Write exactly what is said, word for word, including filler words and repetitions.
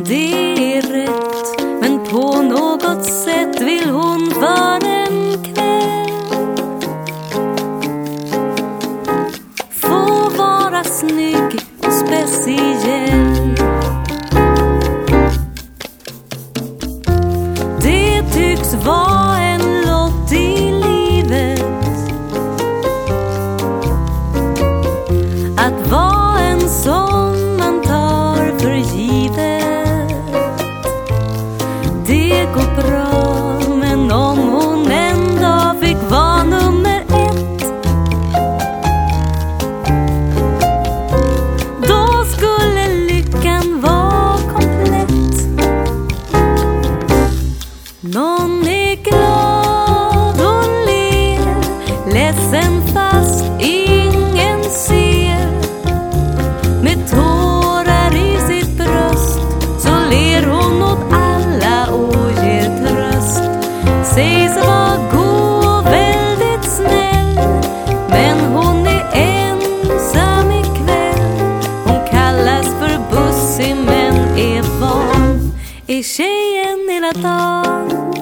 Det är rätt, men på något sätt vill hon för en kväll få vara snygg och speciell. Det tycks vara en lott i livet att vara en som man tar för givet. Det går bra, men om hon en dag fick vara nummer ett, då skulle lyckan vara komplett. Någon är glad och ler, ledsen fast ingen ser. Med tårar i sitt bröst så ler hon åt alla och ger tröst. Sägs vara god och väldigt snäll, men hon är ensam ikväll. Hon kallas för Bussi men är van, är tjejen hela dagen.